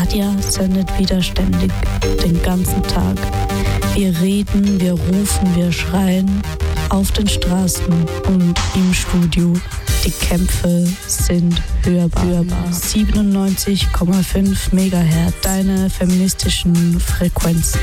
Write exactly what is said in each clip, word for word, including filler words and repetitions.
Claudia sendet widerständig den ganzen Tag. Wir reden, wir rufen, wir schreien auf den Straßen und im Studio. Die Kämpfe sind hörbar. hörbar. siebenundneunzig Komma fünf Megahertz, deine feministischen Frequenzen.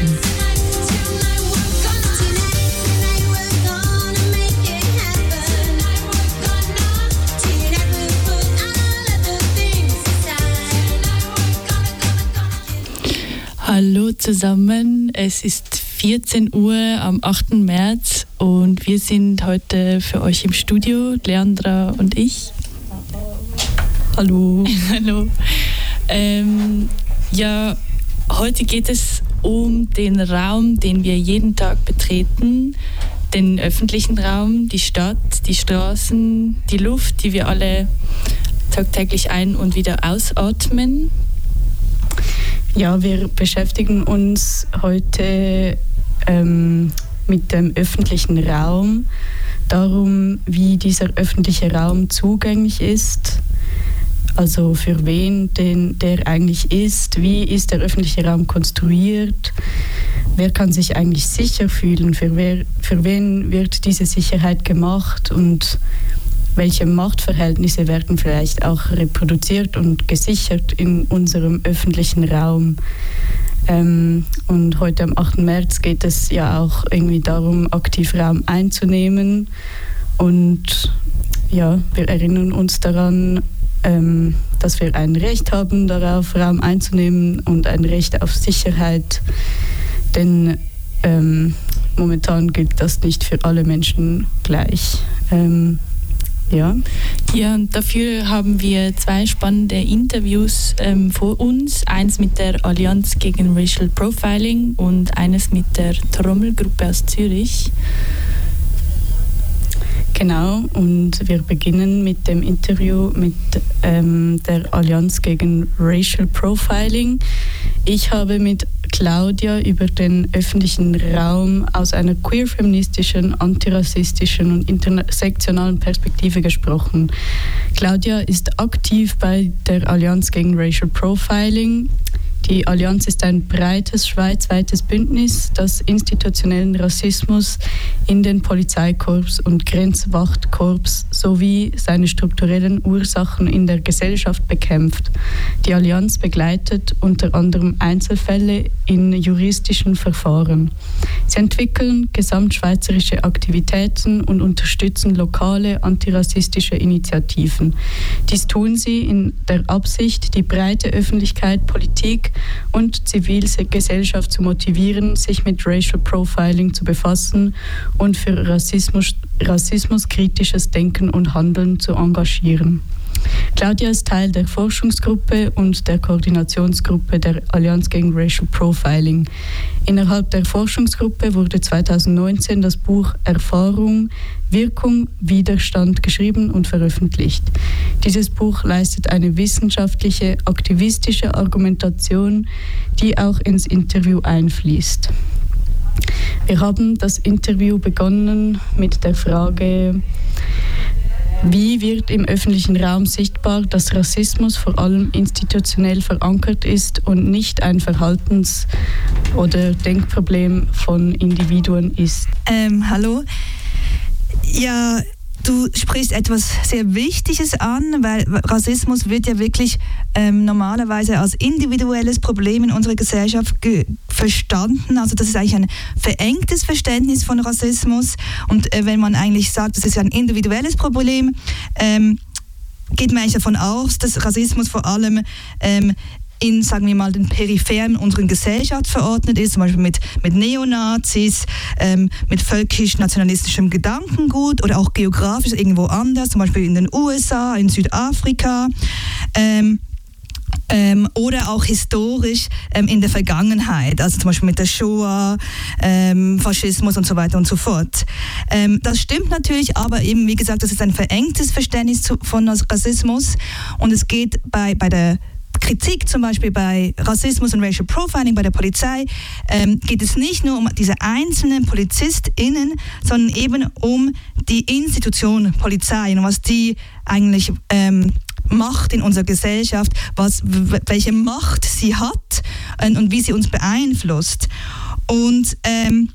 Hallo zusammen, es ist vierzehn Uhr am achten März und wir sind heute für euch im Studio, Leandra und ich. Hallo. Hallo. Ähm, ja, heute geht es um den Raum, den wir jeden Tag betreten, den öffentlichen Raum, die Stadt, die Straßen, die Luft, die wir alle tagtäglich ein- und wieder ausatmen. Ja, wir beschäftigen uns heute ähm, mit dem öffentlichen Raum, darum, wie dieser öffentliche Raum zugänglich ist, also für wen den, der eigentlich ist, wie ist der öffentliche Raum konstruiert, wer kann sich eigentlich sicher fühlen, für, wer, für wen wird diese Sicherheit gemacht und welche Machtverhältnisse werden vielleicht auch reproduziert und gesichert in unserem öffentlichen Raum. Ähm, und heute am achten März geht es ja auch irgendwie darum, aktiv Raum einzunehmen. Und ja, wir erinnern uns daran, ähm, dass wir ein Recht haben, darauf Raum einzunehmen und ein Recht auf Sicherheit. Denn ähm, momentan gilt das nicht für alle Menschen gleich. Ähm, Ja. Ja, und dafür haben wir zwei spannende Interviews ähm, vor uns. Eins mit der Allianz gegen Racial Profiling und eines mit der Trommelgruppe aus Zürich. Genau, und wir beginnen mit dem Interview mit ähm, der Allianz gegen Racial Profiling. Ich habe mit Claudia über den öffentlichen Raum aus einer queer-feministischen, antirassistischen und intersektionalen Perspektive gesprochen. Claudia ist aktiv bei der Allianz gegen Racial Profiling. Die Allianz ist ein breites schweizweites Bündnis, das institutionellen Rassismus in den Polizeikorps und Grenzwachtkorps sowie seine strukturellen Ursachen in der Gesellschaft bekämpft. Die Allianz begleitet unter anderem Einzelfälle in juristischen Verfahren. Sie entwickeln gesamtschweizerische Aktivitäten und unterstützen lokale antirassistische Initiativen. Dies tun sie in der Absicht, die breite Öffentlichkeit, Politik und Zivilgesellschaft zu motivieren, sich mit Racial Profiling zu befassen und für Rassismus, rassismuskritisches Denken und Handeln zu engagieren. Claudia ist Teil der Forschungsgruppe und der Koordinationsgruppe der Allianz gegen Racial Profiling. Innerhalb der Forschungsgruppe wurde zweitausendneunzehn das Buch Erfahrung, Wirkung, Widerstand geschrieben und veröffentlicht. Dieses Buch leistet eine wissenschaftliche, aktivistische Argumentation, die auch ins Interview einfließt. Wir haben das Interview begonnen mit der Frage: Wie wird im öffentlichen Raum sichtbar, dass Rassismus vor allem institutionell verankert ist und nicht ein Verhaltens- oder Denkproblem von Individuen ist? Ähm, hallo. Ja, du sprichst etwas sehr Wichtiges an, weil Rassismus wird ja wirklich ähm, normalerweise als individuelles Problem in unserer Gesellschaft ge- verstanden. Also das ist eigentlich ein verengtes Verständnis von Rassismus. Und äh, wenn man eigentlich sagt, das ist ein individuelles Problem, ähm, geht man eigentlich davon aus, dass Rassismus vor allem ähm, in, sagen wir mal, den Peripheren unserer Gesellschaft verordnet ist, zum Beispiel mit, mit Neonazis, ähm, mit völkisch-nationalistischem Gedankengut oder auch geografisch irgendwo anders, zum Beispiel in den U S A, in Südafrika. Ähm, Ähm, oder auch historisch ähm, in der Vergangenheit, also zum Beispiel mit der Shoah, ähm, Faschismus und so weiter und so fort. Ähm, das stimmt natürlich, aber eben, wie gesagt, das ist ein verengtes Verständnis zu, von Rassismus und es geht bei, bei der Kritik zum Beispiel bei Rassismus und Racial Profiling bei der Polizei ähm, geht es nicht nur um diese einzelnen PolizistInnen, sondern eben um die Institution Polizei und was die eigentlich ähm, Macht in unserer Gesellschaft, was, welche Macht sie hat und, und wie sie uns beeinflusst. Und ähm,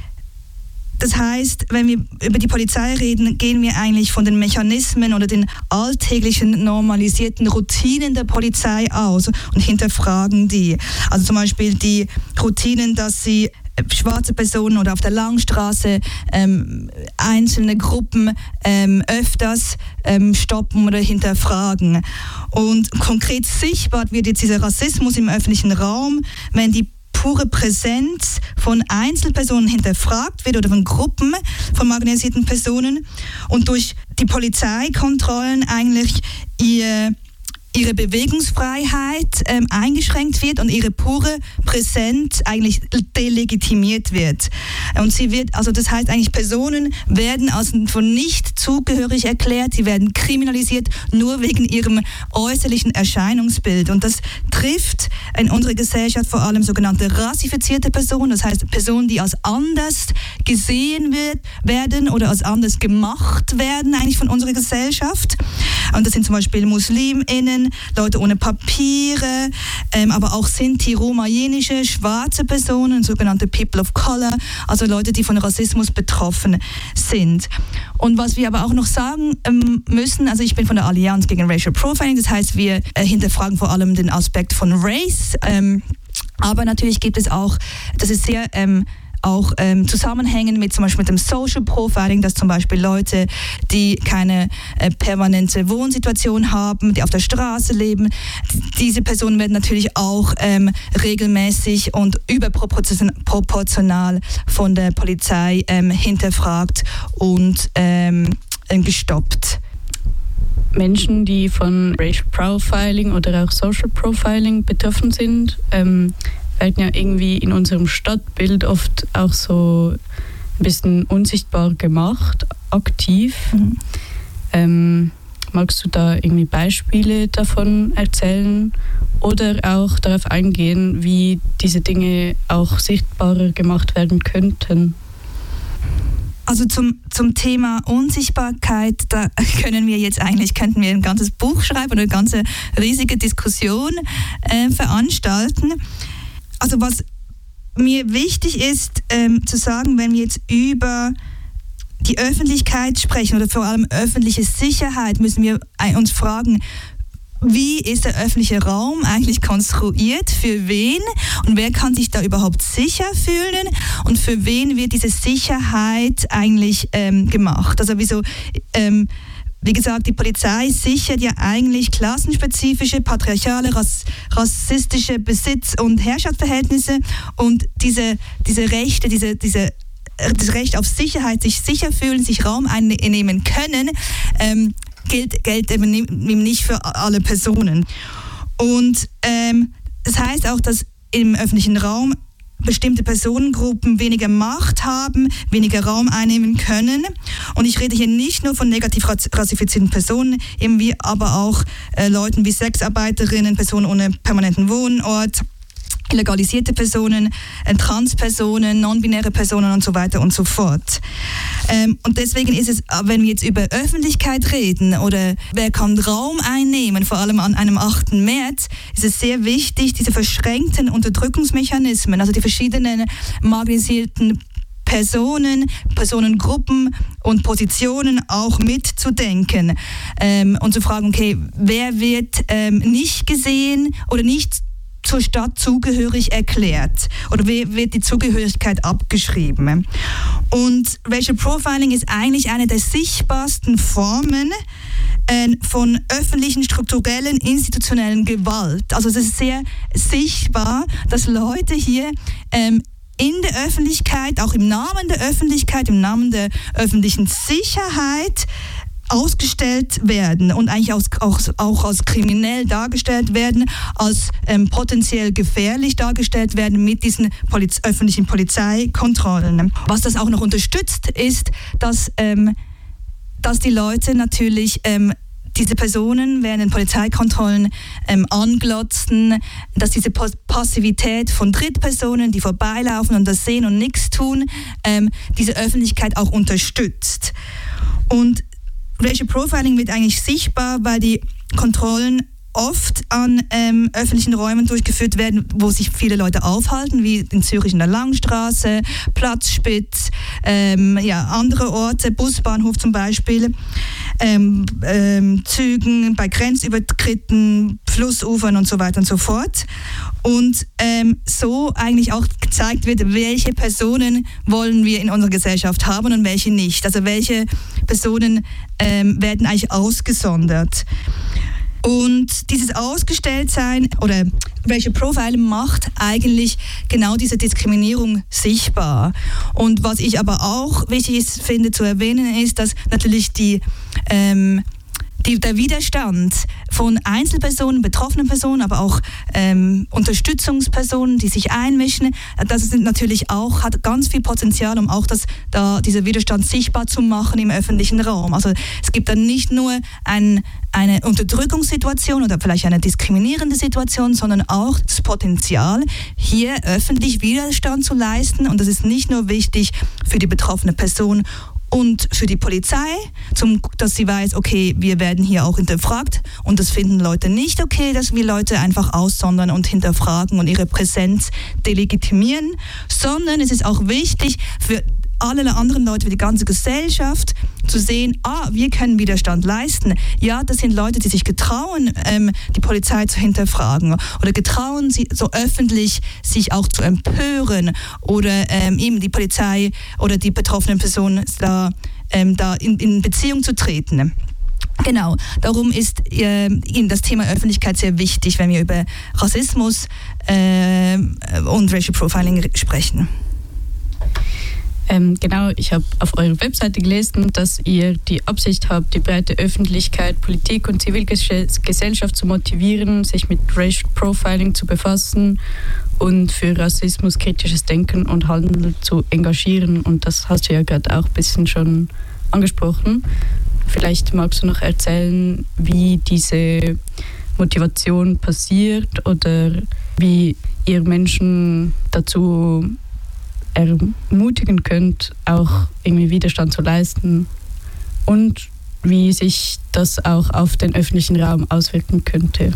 das heißt, wenn wir über die Polizei reden, gehen wir eigentlich von den Mechanismen oder den alltäglichen normalisierten Routinen der Polizei aus und hinterfragen die. Also zum Beispiel die Routinen, dass sie schwarze Personen oder auf der Langstraße ähm, einzelne Gruppen ähm, öfters ähm, stoppen oder hinterfragen. Und konkret sichtbar wird jetzt dieser Rassismus im öffentlichen Raum, wenn die pure Präsenz von Einzelpersonen hinterfragt wird oder von Gruppen von marginalisierten Personen und durch die Polizeikontrollen eigentlich ihr ihre Bewegungsfreiheit ähm, eingeschränkt wird und ihre pure Präsenz eigentlich delegitimiert wird. Und sie wird, also das heißt eigentlich, Personen werden als von nicht zugehörig erklärt, sie werden kriminalisiert, nur wegen ihrem äußerlichen Erscheinungsbild. Und das trifft in unserer Gesellschaft vor allem sogenannte rassifizierte Personen, das heißt Personen, die als anders gesehen wird, werden oder als anders gemacht werden eigentlich von unserer Gesellschaft. Und das sind zum Beispiel MuslimInnen, Leute ohne Papiere, ähm, aber auch Sinti, Roma, jenische, schwarze Personen, sogenannte People of Color, also Leute, die von Rassismus betroffen sind. Und was wir aber auch noch sagen ähm, müssen, also ich bin von der Allianz gegen Racial Profiling, das heißt, wir äh, hinterfragen vor allem den Aspekt von Race, ähm, aber natürlich gibt es auch, das ist sehr ähm, auch ähm, zusammenhängen mit zum Beispiel mit dem Social Profiling, dass zum Beispiel Leute, die keine äh, permanente Wohnsituation haben, die auf der Straße leben, diese Personen werden natürlich auch ähm, regelmäßig und überproportional von der Polizei ähm, hinterfragt und ähm, gestoppt. Menschen, die von Racial Profiling oder auch Social Profiling betroffen sind, ähm, werden ja irgendwie in unserem Stadtbild oft auch so ein bisschen unsichtbar gemacht, aktiv. Mhm. Ähm, magst du da irgendwie Beispiele davon erzählen oder auch darauf eingehen, wie diese Dinge auch sichtbarer gemacht werden könnten? Also zum, zum Thema Unsichtbarkeit, da können wir jetzt eigentlich, könnten wir ein ganzes Buch schreiben oder eine ganze riesige Diskussion äh, veranstalten. Also was mir wichtig ist ähm, zu sagen, wenn wir jetzt über die Öffentlichkeit sprechen oder vor allem öffentliche Sicherheit, müssen wir uns fragen, wie ist der öffentliche Raum eigentlich konstruiert, für wen und wer kann sich da überhaupt sicher fühlen und für wen wird diese Sicherheit eigentlich ähm, gemacht. Also wieso... Ähm, Wie gesagt, die Polizei sichert ja eigentlich klassenspezifische, patriarchale, rass, rassistische Besitz- und Herrschaftsverhältnisse und diese, diese Rechte, diese, diese, das Recht auf Sicherheit, sich sicher fühlen, sich Raum einnehmen können, ähm, gilt, gilt eben nicht für alle Personen. Und ähm, das heißt auch, dass im öffentlichen Raum bestimmte Personengruppen weniger Macht haben, weniger Raum einnehmen können. Und ich rede hier nicht nur von negativ rassifizierten Personen, irgendwie aber auch äh, Leuten wie Sexarbeiterinnen, Personen ohne permanenten Wohnort, illegalisierte Personen, äh, Transpersonen, non-binäre Personen und so weiter und so fort. Ähm, und deswegen ist es, wenn wir jetzt über Öffentlichkeit reden oder wer kann Raum einnehmen, vor allem an einem achten März, ist es sehr wichtig, diese verschränkten Unterdrückungsmechanismen, also die verschiedenen marginalisierten Personen, Personengruppen und Positionen auch mitzudenken ähm, und zu fragen, okay, wer wird ähm, nicht gesehen oder nicht zur Stadt zugehörig erklärt oder wie wird die Zugehörigkeit abgeschrieben. Und Racial Profiling ist eigentlich eine der sichtbarsten Formen äh, von öffentlichen, strukturellen, institutionellen Gewalt. Also es ist sehr sichtbar, dass Leute hier ähm, in der Öffentlichkeit, auch im Namen der Öffentlichkeit, im Namen der öffentlichen Sicherheit ausgestellt werden und eigentlich auch, auch, auch als kriminell dargestellt werden, als ähm, potenziell gefährlich dargestellt werden mit diesen Poliz- öffentlichen Polizeikontrollen. Was das auch noch unterstützt, ist, dass, ähm, dass die Leute natürlich ähm, diese Personen während den Polizeikontrollen ähm, anglotzen, dass diese Passivität von Drittpersonen, die vorbeilaufen und das sehen und nichts tun, ähm, diese Öffentlichkeit auch unterstützt. Und Racial Profiling wird eigentlich sichtbar, weil die Kontrollen oft an ähm, öffentlichen Räumen durchgeführt werden, wo sich viele Leute aufhalten, wie in Zürich in der Langstraße, Platzspitz, ähm, ja, andere Orte, Busbahnhof zum Beispiel, ähm, ähm, Zügen, bei Grenzübertritten, Flussufern und so weiter und so fort. Und ähm, so eigentlich auch gezeigt wird, welche Personen wollen wir in unserer Gesellschaft haben und welche nicht. Also welche Personen ähm, werden eigentlich ausgesondert. Und dieses Ausgestelltsein oder Racial Profiling macht eigentlich genau diese Diskriminierung sichtbar. Und was ich aber auch wichtig ist, finde zu erwähnen, ist, dass natürlich die ähm, Die, der Widerstand von Einzelpersonen, betroffenen Personen, aber auch ähm, Unterstützungspersonen, die sich einmischen, das ist natürlich auch, hat ganz viel Potenzial, um auch das, da, dieser Widerstand sichtbar zu machen im öffentlichen Raum. Also es gibt dann nicht nur ein, eine Unterdrückungssituation oder vielleicht eine diskriminierende Situation, sondern auch das Potenzial, hier öffentlich Widerstand zu leisten. Und das ist nicht nur wichtig für die betroffene Person und für die Polizei, zum, dass sie weiß, okay, wir werden hier auch hinterfragt und das finden Leute nicht okay, dass wir Leute einfach aussondern und hinterfragen und ihre Präsenz delegitimieren, sondern es ist auch wichtig für alle anderen Leute, für die ganze Gesellschaft zu sehen, ah, wir können Widerstand leisten. Ja, das sind Leute, die sich getrauen, ähm, die Polizei zu hinterfragen oder getrauen, sie so öffentlich sich auch zu empören oder ähm, eben die Polizei oder die betroffenen Personen da, ähm, da in, in Beziehung zu treten. Genau, darum ist äh, Ihnen das Thema Öffentlichkeit sehr wichtig, wenn wir über Rassismus äh, und Racial Profiling sprechen. Ähm, genau, ich habe auf eurer Webseite gelesen, dass ihr die Absicht habt, die breite Öffentlichkeit, Politik und Zivilgesellschaft zu motivieren, sich mit Racial Profiling zu befassen und für Rassismus, kritisches Denken und Handeln zu engagieren. Und das hast du ja gerade auch ein bisschen schon angesprochen. Vielleicht magst du noch erzählen, wie diese Motivation passiert oder wie ihr Menschen dazu ermutigen könnt, auch irgendwie Widerstand zu leisten und wie sich das auch auf den öffentlichen Raum auswirken könnte.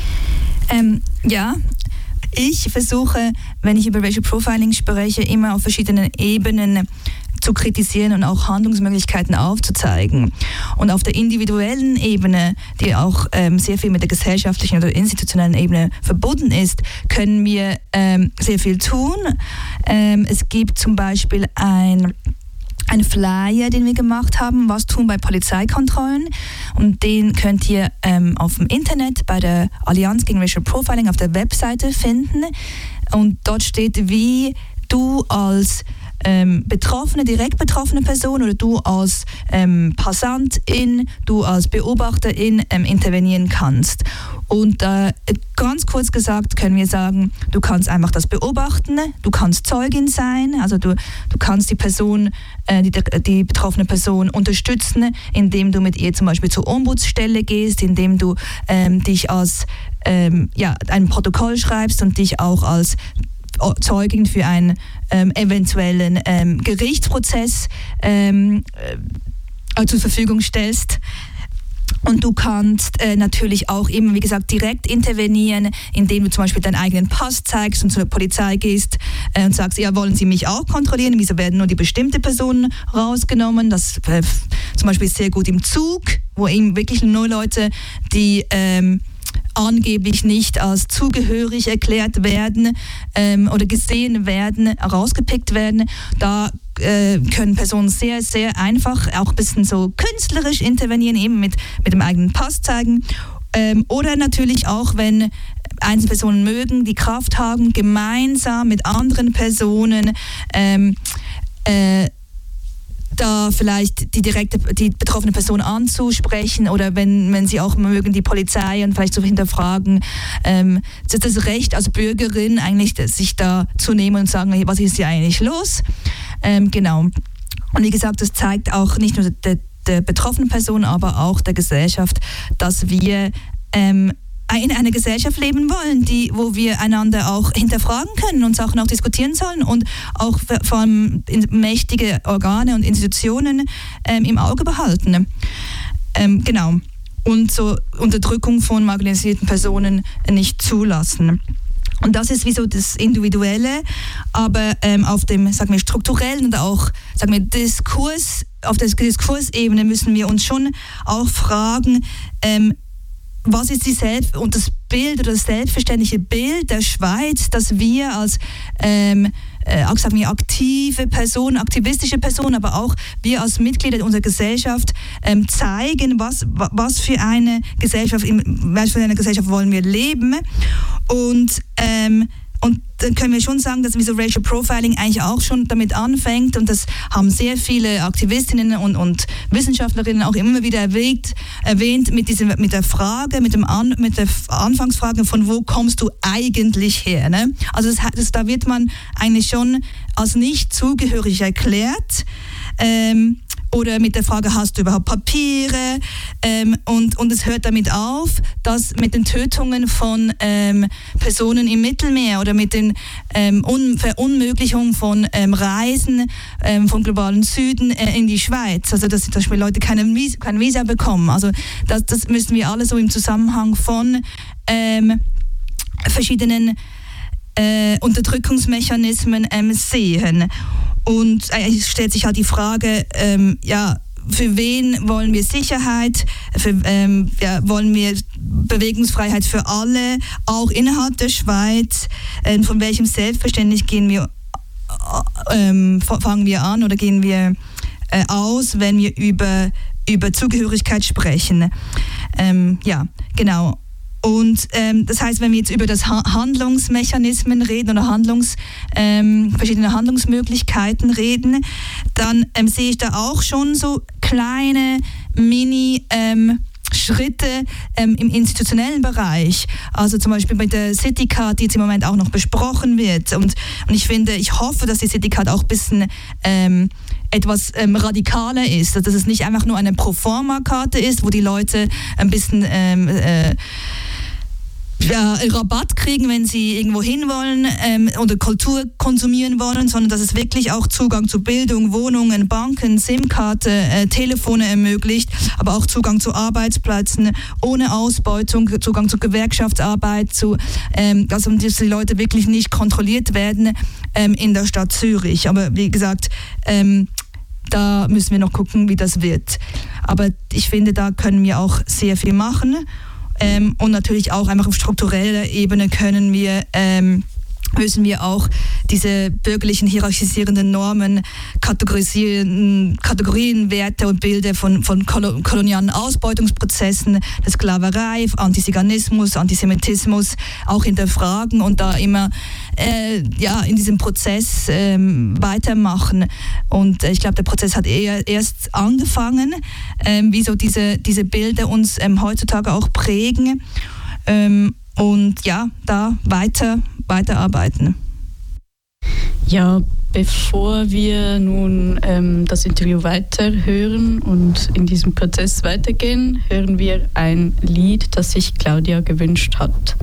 Ähm, ja, ich versuche, wenn ich über Racial Profiling spreche, immer auf verschiedenen Ebenen zu kritisieren und auch Handlungsmöglichkeiten aufzuzeigen. Und auf der individuellen Ebene, die auch ähm, sehr viel mit der gesellschaftlichen oder institutionellen Ebene verbunden ist, können wir ähm, sehr viel tun. Ähm, es gibt zum Beispiel ein Ein Flyer, den wir gemacht haben, was tun bei Polizeikontrollen. Und den könnt ihr ähm, auf dem Internet bei der Allianz gegen Racial Profiling auf der Webseite finden. Und dort steht, wie du als ähm, betroffene, direkt betroffene Person oder du als ähm, Passantin, du als Beobachterin ähm, intervenieren kannst. Und äh, ganz kurz gesagt können wir sagen, du kannst einfach das beobachten, du kannst Zeugin sein, also du, du kannst die Person, äh, die, die betroffene Person unterstützen, indem du mit ihr zum Beispiel zur Ombudsstelle gehst, indem du ähm, dich als ähm, ja, ein Protokoll schreibst und dich auch als Zeugin für einen ähm, eventuellen ähm, Gerichtsprozess ähm, äh, zur Verfügung stellst. Und du kannst äh, natürlich auch immer, wie gesagt, direkt intervenieren, indem du zum Beispiel deinen eigenen Pass zeigst und zur Polizei gehst äh, und sagst, ja, wollen Sie mich auch kontrollieren? Wieso werden nur die bestimmte Personen rausgenommen? Das äh, zum Beispiel ist sehr gut im Zug, wo eben wirklich nur Leute, die ähm, angeblich nicht als zugehörig erklärt werden ähm, oder gesehen werden, rausgepickt werden. Da äh, können Personen sehr, sehr einfach auch ein bisschen so künstlerisch intervenieren, eben mit, mit dem eigenen Pass zeigen. Ähm, oder natürlich auch, wenn Einzelpersonen mögen, die Kraft haben, gemeinsam mit anderen Personen ähm, äh, da vielleicht die direkte, die betroffene Person anzusprechen oder wenn, wenn sie auch mögen, die Polizei und vielleicht zu hinterfragen, ähm, das ist das Recht als Bürgerin eigentlich, sich da zu nehmen und sagen, hey, was ist hier eigentlich los? Ähm, genau. Und wie gesagt, das zeigt auch nicht nur der, der betroffenen Person, aber auch der Gesellschaft, dass wir ähm, in einer Gesellschaft leben wollen, die, wo wir einander auch hinterfragen können und Sachen auch diskutieren sollen und auch vor allem mächtige Organe und Institutionen ähm, im Auge behalten. Ähm, genau. und so Unterdrückung von marginalisierten Personen nicht zulassen. Und das ist wie so das Individuelle, aber ähm, auf dem, sagen wir, strukturellen und auch, sagen wir, Diskurs, auf der Diskursebene müssen wir uns schon auch fragen, ähm, was ist die Selbst- und das Bild oder das selbstverständliche Bild der Schweiz, das wir als ähm, äh, sagen wir, aktive Personen, aktivistische Personen, aber auch wir als Mitglieder unserer Gesellschaft ähm, zeigen, was, was für eine Gesellschaft, in was für eine Gesellschaft wollen wir leben. Und ähm, Und dann können wir schon sagen, dass so Racial Profiling eigentlich auch schon damit anfängt, und das haben sehr viele Aktivistinnen und, und Wissenschaftlerinnen auch immer wieder erwähnt, erwähnt mit, diesem, mit der Frage, mit, dem An, mit der Anfangsfrage von wo kommst du eigentlich her? Ne? Also das, das, da wird man eigentlich schon als nicht zugehörig erklärt. Ähm, Oder mit der Frage, hast du überhaupt Papiere? Ähm, und, und es hört damit auf, dass mit den Tötungen von ähm, Personen im Mittelmeer oder mit den ähm, Un- Verunmöglichung von ähm, Reisen ähm, vom globalen Süden äh, in die Schweiz, also dass zum Beispiel Leute keine Visa, kein Visa bekommen. Also das, das müssen wir alle so im Zusammenhang von ähm, verschiedenen äh, Unterdrückungsmechanismen ähm, sehen. Und es stellt sich halt die Frage, ähm, ja, für wen wollen wir Sicherheit, für, ähm, ja, wollen wir Bewegungsfreiheit für alle, auch innerhalb der Schweiz, äh, von welchem Selbstverständnis gehen wir, äh, fangen wir an oder gehen wir äh, aus, wenn wir über, über Zugehörigkeit sprechen. Ähm, ja, genau. Und ähm, das heißt, wenn wir jetzt über das ha- Handlungsmechanismen reden oder Handlungs, ähm, verschiedene Handlungsmöglichkeiten reden, dann ähm, sehe ich da auch schon so kleine Mini- ähm, Schritte ähm, im institutionellen Bereich, also zum Beispiel mit der Citycard, die jetzt im Moment auch noch besprochen wird. Und, und ich finde, ich hoffe, dass die Citycard auch ein bisschen ähm, etwas ähm, radikaler ist, dass es nicht einfach nur eine Proforma-Karte ist, wo die Leute ein bisschen ähm, äh, ja, Rabatt kriegen, wenn sie irgendwo hin wollen ähm, oder Kultur konsumieren wollen, sondern dass es wirklich auch Zugang zu Bildung, Wohnungen, Banken, SIM-Karte, äh, Telefone ermöglicht, aber auch Zugang zu Arbeitsplätzen ohne Ausbeutung, Zugang zu Gewerkschaftsarbeit, zu, ähm, also dass die Leute wirklich nicht kontrolliert werden ähm, in der Stadt Zürich. Aber wie gesagt, ähm, da müssen wir noch gucken, wie das wird. Aber ich finde, da können wir auch sehr viel machen. Ähm, und natürlich auch einfach auf struktureller Ebene können wir, ähm, müssen wir auch diese bürgerlichen hierarchisierenden Normen kategorisieren, Kategorien, Werte und Bilder von, von kolonialen Ausbeutungsprozessen, der Sklaverei, Antiziganismus, Antisemitismus auch hinterfragen und da immer äh, ja, in diesem Prozess ähm, weitermachen. Und äh, ich glaube, der Prozess hat eher erst angefangen, ähm, wie so diese, diese Bilder uns ähm, heutzutage auch prägen. Ähm, und ja, da weiter weiterarbeiten. Ja, bevor wir nun ähm, das Interview weiterhören und in diesem Prozess weitergehen, hören wir ein Lied, das sich Claudia gewünscht hat.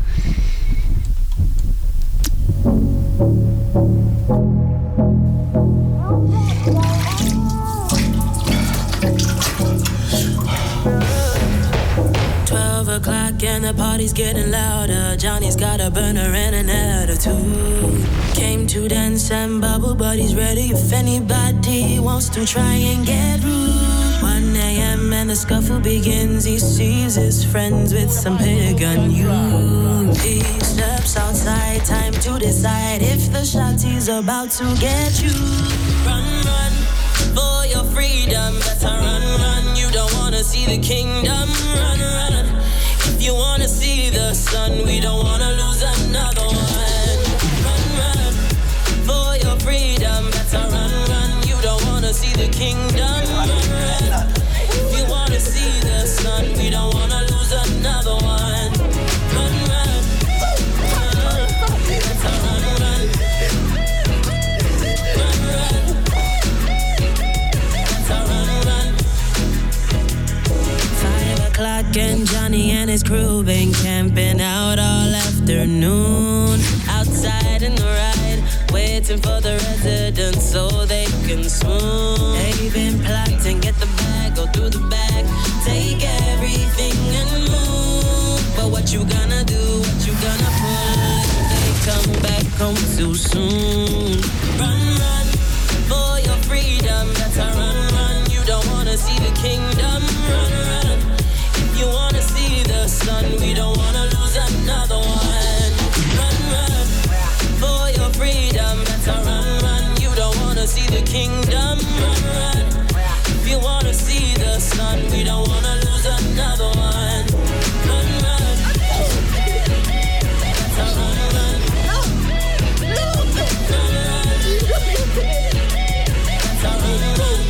twelve o'clock and the party's getting louder. Johnny's got a burner and an attitude. Came to dance and bubble, but he's ready if anybody wants to try and get rude. one a.m. and the scuffle begins. He sees his friends with some pig on you. He steps outside, time to decide if the shotty's about to get you. Run, run for your freedom. Better run, run. You don't wanna see the kingdom. Run, run. If you wanna see the sun, we don't wanna lose another one. Run, run for your freedom. Better run, run. You don't wanna see the kingdom. Run, run. If you wanna see the sun, we don't wanna lose another one. Run, run. Better run, run. Run, run. Better run, run. Five o'clock and Johnny and his crew been camping out all afternoon. Outside in the ride, waiting for the residents so they can swoon. They've been plotting, get the bag, go through the bag, take everything too soon. Run, run for your freedom. Better run, run. You don't wanna see the kingdom. Run, run. If you wanna see the sun, we don't wanna lose another one. Run, run for your freedom. Better run, run. You don't wanna see the kingdom. Run, run. If you wanna see the sun, we don't wanna lose another one. Run, run. Better run, run. Run, run. Better run, run.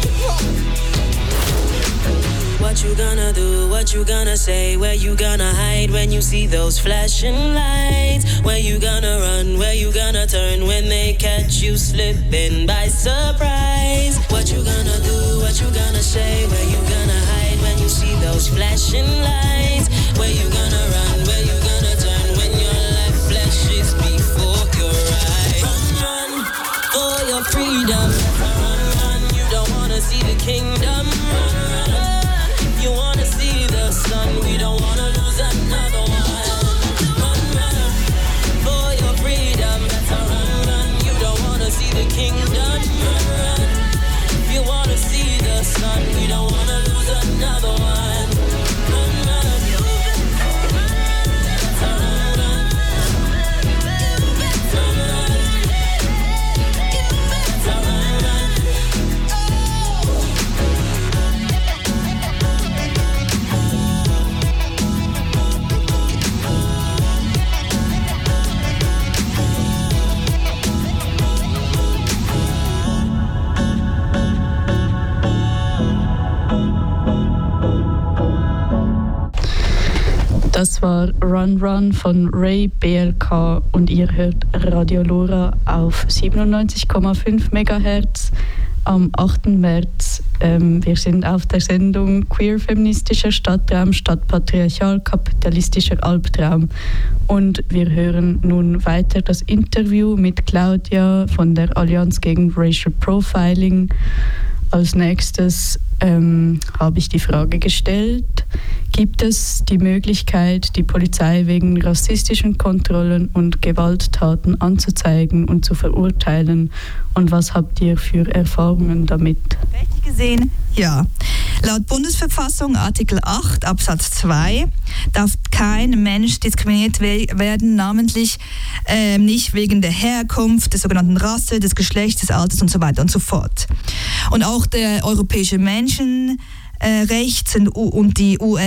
What you gonna do? What you gonna say? Where you gonna hide when you see those flashing lights? Where you gonna run? Where you gonna turn when they catch you slipping by surprise? What you gonna do? What you gonna say? Where you gonna hide when you see those flashing lights? Where you gonna run? Where you gonna turn when your life flashes before your eyes? Run, run for your freedom. Run, run. You don't wanna see the kingdom. Run, run. You wanna see the sun, we don't wanna lose another one. Run, run, for your freedom, better run, run. You don't wanna see the kingdom, run, run. If you wanna see the sun, we don't wanna lose another one. Run, run, better run, run. Run, run, better run, run. Das war Run Run von Ray B L K und ihr hört Radio Lora auf siebenundneunzig Komma fünf Megahertz am achten März. Ähm, wir sind auf der Sendung Queer-feministischer Stadtraum statt patriarchal-kapitalistischer Albtraum. Und wir hören nun weiter das Interview mit Claudia von der Allianz gegen Racial Profiling. Als nächstes ähm, habe ich die Frage gestellt, gibt es die Möglichkeit, die Polizei wegen rassistischen Kontrollen und Gewalttaten anzuzeigen und zu verurteilen? Und was habt ihr für Erfahrungen damit? Rechtlich gesehen, ja. Laut Bundesverfassung Artikel acht Absatz zwei darf kein Mensch diskriminiert we- werden, namentlich äh, nicht wegen der Herkunft, der sogenannten Rasse, des Geschlechts, des Alters und so weiter und so fort. Und auch der Europäische Menschenrechts und die U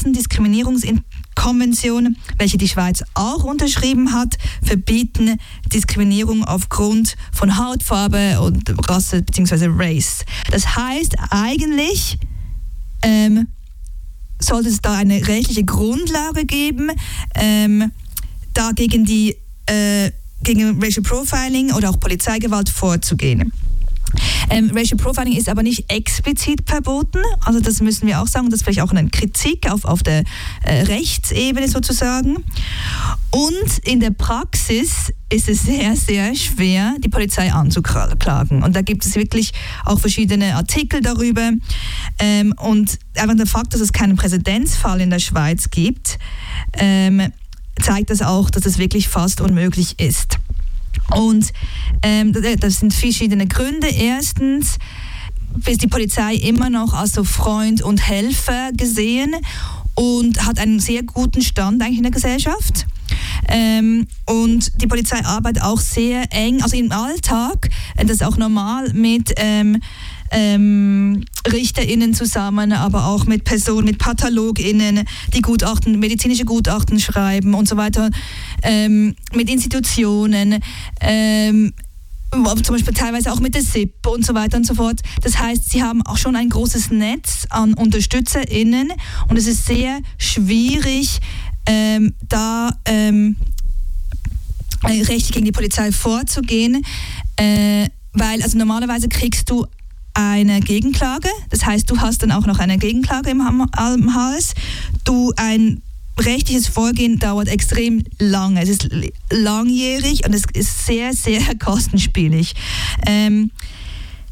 N-Rassendiskriminierungskonvention, welche die Schweiz auch unterschrieben hat, verbieten Diskriminierung aufgrund von Hautfarbe und Rasse bzw. Race. Das heißt eigentlich, ähm, sollte es da eine rechtliche Grundlage geben, ähm, da gegen die äh, gegen Racial Profiling oder auch Polizeigewalt vorzugehen. Ähm, Racial Profiling ist aber nicht explizit verboten, also das müssen wir auch sagen, das ist vielleicht auch eine Kritik auf, auf der äh, Rechtsebene sozusagen. Und in der Praxis ist es sehr, sehr schwer, die Polizei anzuklagen. Und da gibt es wirklich auch verschiedene Artikel darüber. Ähm, und einfach der Fakt, dass es keinen Präzedenzfall in der Schweiz gibt, ähm, zeigt das auch, dass es wirklich fast unmöglich ist. Und ähm, das sind verschiedene Gründe. Erstens ist die Polizei immer noch als so Freund und Helfer gesehen und hat einen sehr guten Stand eigentlich in der Gesellschaft. Ähm, und die Polizei arbeitet auch sehr eng, also im Alltag, das ist auch normal, mit ähm, ähm, RichterInnen zusammen, aber auch mit Personen, mit PathologInnen, die Gutachten, medizinische Gutachten schreiben und so weiter, ähm, mit Institutionen, ähm, zum Beispiel teilweise auch mit der S I P und so weiter und so fort. Das heißt, sie haben auch schon ein großes Netz an UnterstützerInnen und es ist sehr schwierig, ähm, da ähm, rechtlich gegen die Polizei vorzugehen, äh, weil also normalerweise kriegst du eine Gegenklage, das heißt, du hast dann auch noch eine Gegenklage im, im Hals. Du, ein rechtliches Vorgehen dauert extrem lange. Es ist langjährig und es ist sehr, sehr kostenspielig. Ähm,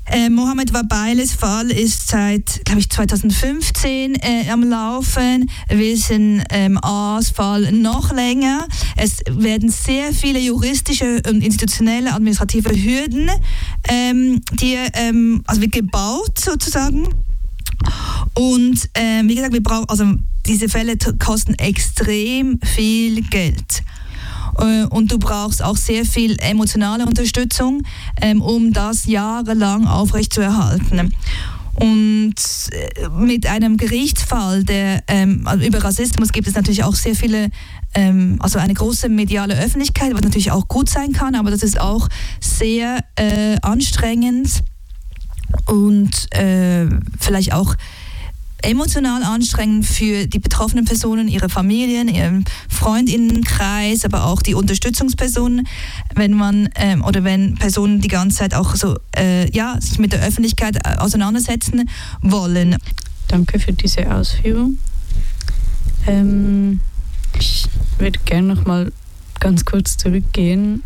Äh, Mohamed Wabailes Fall ist seit, glaube ich, zweitausendfünfzehn äh, am Laufen. Wir wissen ähm, A's Fall noch länger. Es werden sehr viele juristische und institutionelle, administrative Hürden ähm, die, ähm, also wird gebaut sozusagen. Und äh, wie gesagt, wir brauchen, also diese Fälle t- kosten extrem viel Geld. Und du brauchst auch sehr viel emotionale Unterstützung, ähm, um das jahrelang aufrechtzuerhalten. Und mit einem Gerichtsfall, der ähm, also über Rassismus gibt es natürlich auch sehr viele, ähm, also eine große mediale Öffentlichkeit, was natürlich auch gut sein kann, aber das ist auch sehr äh, anstrengend und äh, vielleicht auch emotional anstrengend für die betroffenen Personen, ihre Familien, ihren Freundinnenkreis, aber auch die Unterstützungspersonen, wenn man ähm, oder wenn Personen die ganze Zeit auch so äh, ja, sich mit der Öffentlichkeit auseinandersetzen wollen. Danke für diese Ausführung. Ähm, ich würde gerne noch mal ganz kurz zurückgehen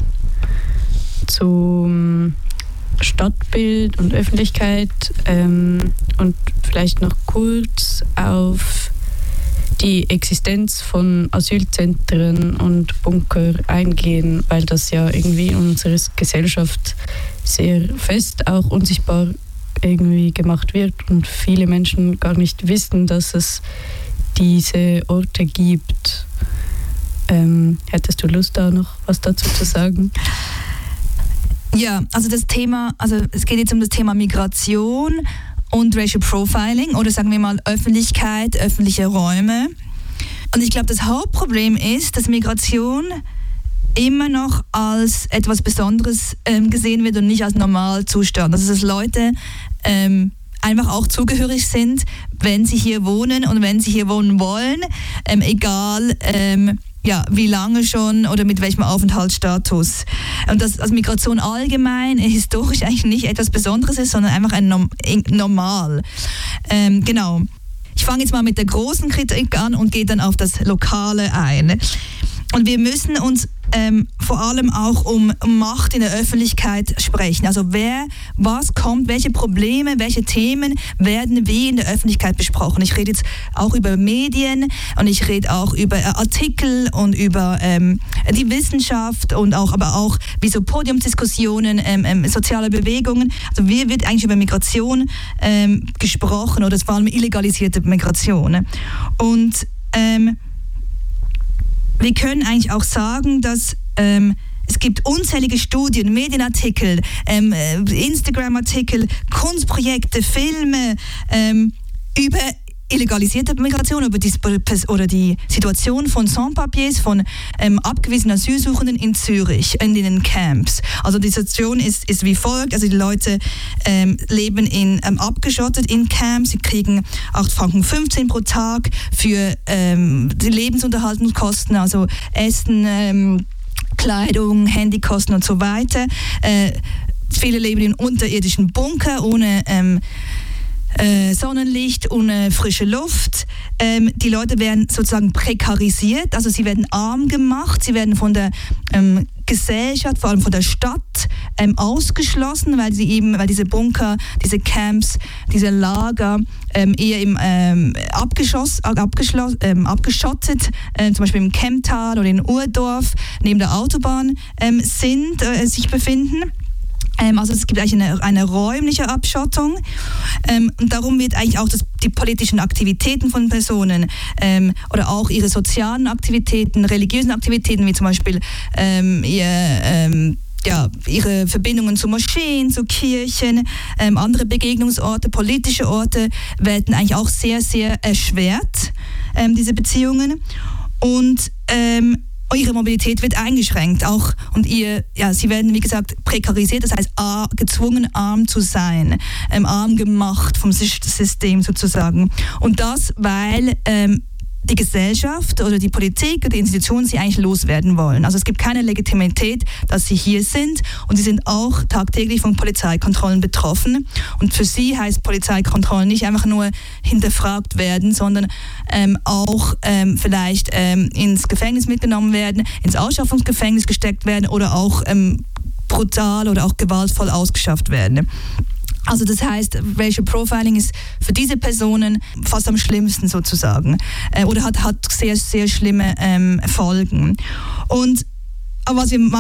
zum Stadtbild und Öffentlichkeit ähm, und vielleicht noch kurz auf die Existenz von Asylzentren und Bunker eingehen, weil das ja irgendwie in unserer Gesellschaft sehr fest auch unsichtbar irgendwie gemacht wird und viele Menschen gar nicht wissen, dass es diese Orte gibt. Ähm, hättest du Lust, da noch was dazu zu sagen? Ja, also das Thema, also es geht jetzt um das Thema Migration und Racial Profiling oder sagen wir mal Öffentlichkeit, öffentliche Räume. Und ich glaube, das Hauptproblem ist, dass Migration immer noch als etwas Besonderes ähm, gesehen wird und nicht als Normalzustand. Also dass Leute ähm, einfach auch zugehörig sind, wenn sie hier wohnen und wenn sie hier wohnen wollen, ähm, egal ähm, ja, wie lange schon oder mit welchem Aufenthaltsstatus. Und dass also Migration allgemein historisch eigentlich nicht etwas Besonderes ist, sondern einfach ein Norm- normal. Ähm, genau. Ich fange jetzt mal mit der großen Kritik an und gehe dann auf das Lokale ein. Und wir müssen uns ähm, vor allem auch um Macht in der Öffentlichkeit sprechen. Also wer, was kommt, welche Probleme, welche Themen werden wie in der Öffentlichkeit besprochen. Ich rede jetzt auch über Medien und ich rede auch über äh, Artikel und über ähm, die Wissenschaft und auch, aber auch wie so Podiumsdiskussionen, ähm, ähm, soziale Bewegungen. Also wie wird eigentlich über Migration ähm, gesprochen oder vor allem illegalisierte Migration. Und ähm, wir können eigentlich auch sagen, dass ähm, es gibt unzählige Studien, Medienartikel, ähm, Instagram-Artikel, Kunstprojekte, Filme ähm, über illegalisierte Migration, über die, oder die Situation von Sans-Papiers, von ähm, abgewiesenen Asylsuchenden in Zürich, in den Camps. Also die Situation ist, ist wie folgt, also die Leute ähm, leben in, ähm, abgeschottet in Camps, sie kriegen acht Franken fünfzehn pro Tag für ähm, die Lebensunterhaltungskosten, also Essen, ähm, Kleidung, Handykosten und so weiter. Äh, viele leben in unterirdischen Bunker ohne ähm, Äh, Sonnenlicht, ohne frische Luft. Ähm, die Leute werden sozusagen prekarisiert, also sie werden arm gemacht, sie werden von der ähm, Gesellschaft, vor allem von der Stadt ähm, ausgeschlossen, weil sie eben, weil diese Bunker, diese Camps, diese Lager ähm, eher im ähm, abgeschoss, abgeschloss, ähm, abgeschottet, äh, zum Beispiel im Kemptal oder in Urdorf neben der Autobahn ähm, sind, äh, sich befinden. Also es gibt eigentlich eine, eine räumliche Abschottung ähm, und darum wird eigentlich auch das, die politischen Aktivitäten von Personen ähm, oder auch ihre sozialen Aktivitäten, religiösen Aktivitäten, wie zum Beispiel ähm, ihr, ähm, ja, ihre Verbindungen zu Moscheen, zu Kirchen, ähm, andere Begegnungsorte, politische Orte werden eigentlich auch sehr, sehr erschwert, ähm, diese Beziehungen. Und ähm, ihre Mobilität wird eingeschränkt, auch und ihr, ja, sie werden wie gesagt prekarisiert, das heißt a, gezwungen arm zu sein, ähm, arm gemacht vom System sozusagen. Und das, weil ähm, die Gesellschaft oder die Politik oder die Institutionen sie eigentlich loswerden wollen. Also es gibt keine Legitimität, dass sie hier sind und sie sind auch tagtäglich von Polizeikontrollen betroffen. Und für sie heißt Polizeikontrollen nicht einfach nur hinterfragt werden, sondern ähm, auch ähm, vielleicht ähm, ins Gefängnis mitgenommen werden, ins Ausschaffungsgefängnis gesteckt werden oder auch ähm, brutal oder auch gewaltvoll ausgeschafft werden. Also das heißt, Racial Profiling ist für diese Personen fast am schlimmsten sozusagen äh, oder hat, hat sehr, sehr schlimme ähm, Folgen. Und aber was wir